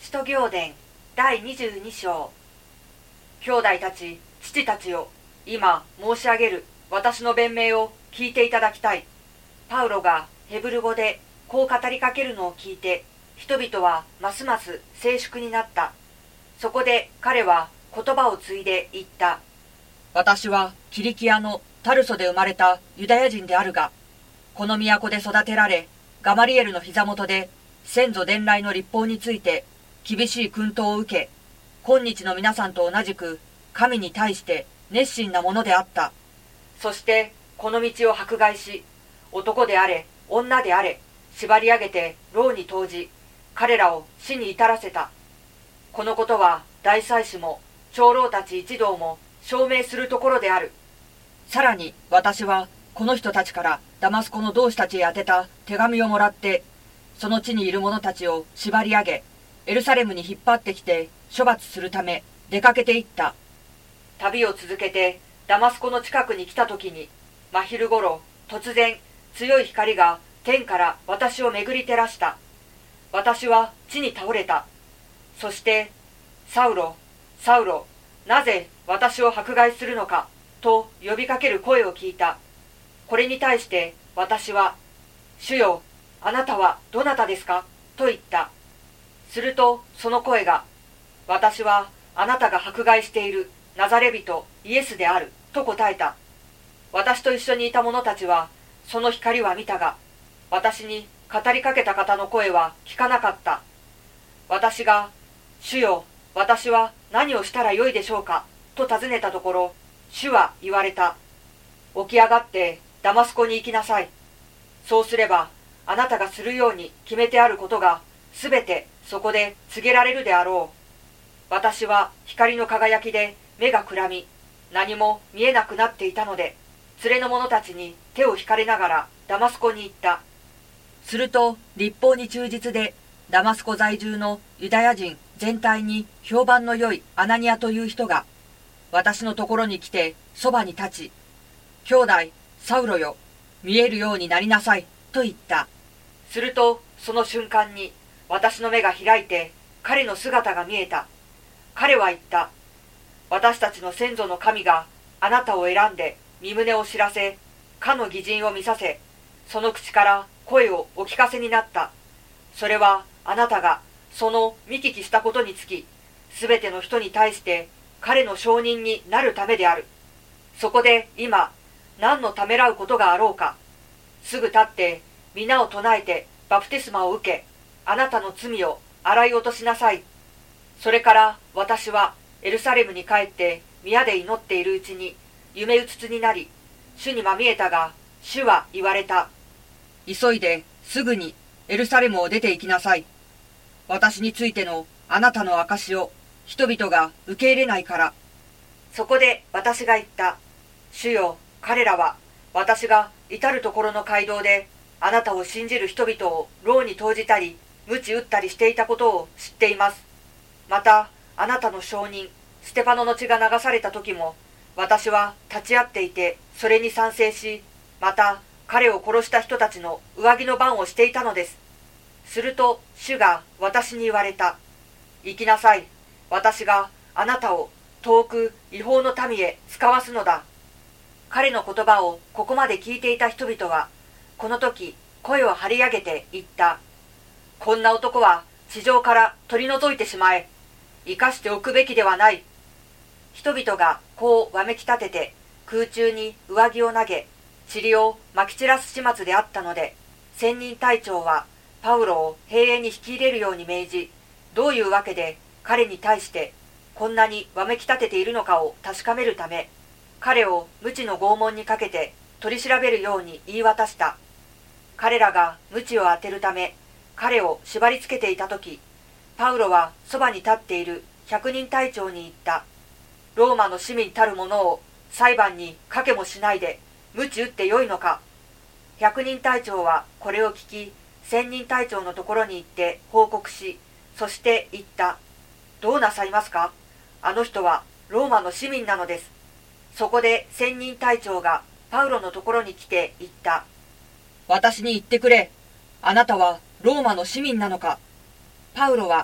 使徒行伝第22章。兄弟たち、父たちよ、今申し上げる私の弁明を聞いていただきたい。パウロがヘブル語でこう語りかけるのを聞いて、人々はますます静粛になった。そこで彼は言葉を継いで言った。私はキリキアのタルソで生まれたユダヤ人であるが、この都で育てられ、ガマリエルの膝元で先祖伝来の律法について厳しい訓導を受け、今日の皆さんと同じく神に対して熱心なものであった。そしてこの道を迫害し、男であれ女であれ縛り上げて牢に投じ、彼らを死に至らせた。このことは大祭司も長老たち一同も証明するところである。さらに私はこの人たちからダマスコの同志たちへ宛てた手紙をもらって、その地にいる者たちを縛り上げ、エルサレムに引っ張ってきて処罰するため出かけていった。旅を続けてダマスコの近くに来た時に、真昼ごろ突然強い光が天から私を巡り照らした。私は地に倒れた。そしてサウロ、サウロ、なぜ私を迫害するのかと呼びかける声を聞いた。これに対して私は、主よ、あなたはどなたですかと言った。するとその声が、私はあなたが迫害しているナザレ人イエスであると答えた。私と一緒にいた者たちはその光は見たが、私に語りかけた方の声は聞かなかった。私が、主よ、私は何をしたらよいでしょうかと尋ねたところ、主は言われた。起き上がってダマスコに行きなさい。そうすればあなたがするように決めてあることがすべてそこで告げられるであろう。私は光の輝きで目がくらみ、何も見えなくなっていたので、連れの者たちに手を引かれながらダマスコに行った。すると律法に忠実でダマスコ在住のユダヤ人全体に評判の良いアナニアという人が私のところに来てそばに立ち、兄弟サウロよ、見えるようになりなさいと言った。するとその瞬間に私の目が開いて彼の姿が見えた。彼は言った。私たちの先祖の神があなたを選んで身旨を知らせ、かの義人を見させ、その口から声をお聞かせになった。それはあなたがその見聞きしたことにつき、すべての人に対して彼の証人になるためである。そこで今、何のためらうことがあろうか。すぐ立って皆を唱えてバプテスマを受け、あなたの罪を洗い落としなさい。それから私はエルサレムに帰って宮で祈っているうちに夢うつつになり、主にまみえたが、主は言われた。急いですぐにエルサレムを出て行きなさい。私についてのあなたの証を人々が受け入れないから。そこで私が言った。主よ、彼らは私が至るところの街道であなたを信じる人々を牢に投じたり鞭打ったりしていたことを知っています。またあなたの証人ステパノの血が流された時も私は立ち会っていてそれに賛成し、また彼を殺した人たちの上着の番をしていたのです。すると主が私に言われた。行きなさい。私があなたを遠く違法の民へ使わすのだ。彼の言葉をここまで聞いていた人々は、この時声を張り上げて言った。こんな男は地上から取り除いてしまえ。生かしておくべきではない。人々がこうわめき立てて空中に上着を投げ、塵をまき散らす始末であったので、千人隊長はパウロを兵営に引き入れるように命じ、どういうわけで彼に対してこんなにわめき立てているのかを確かめるため、彼を無知の拷問にかけて取り調べるように言い渡した。彼らが鞭を当てるため彼を縛り付けていた時、パウロはそばに立っている百人隊長に言った。ローマの市民たる者を裁判にかけもしないで鞭打ってよいのか。百人隊長はこれを聞き、千人隊長のところに行って報告し、そして言った。どうなさいますか。あの人はローマの市民なのです。そこで千人隊長がパウロのところに来て言った。私に言ってくれ。あなたはローマの市民なのか。パウロは、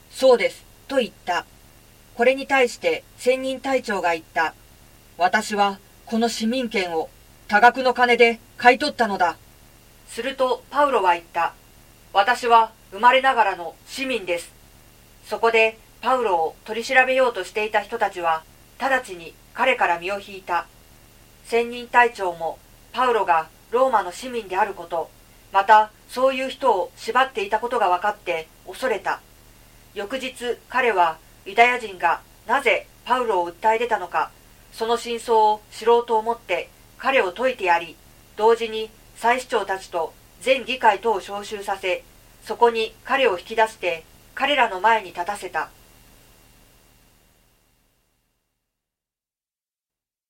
そうです、と言った。これに対して専任隊長が言った。私はこの市民権を多額の金で買い取ったのだ。するとパウロは言った。私は生まれながらの市民です。そこでパウロを取り調べようとしていた人たちは直ちに彼から身を引いた。専任隊長もパウロがローマの市民であること、またそういう人を縛っていたことが分かって恐れた。翌日彼はユダヤ人がなぜパウロを訴え出たのか、その真相を知ろうと思って彼を説いてやり、同時に祭司長たちと全議会とを招集させ、そこに彼を引き出して彼らの前に立たせた。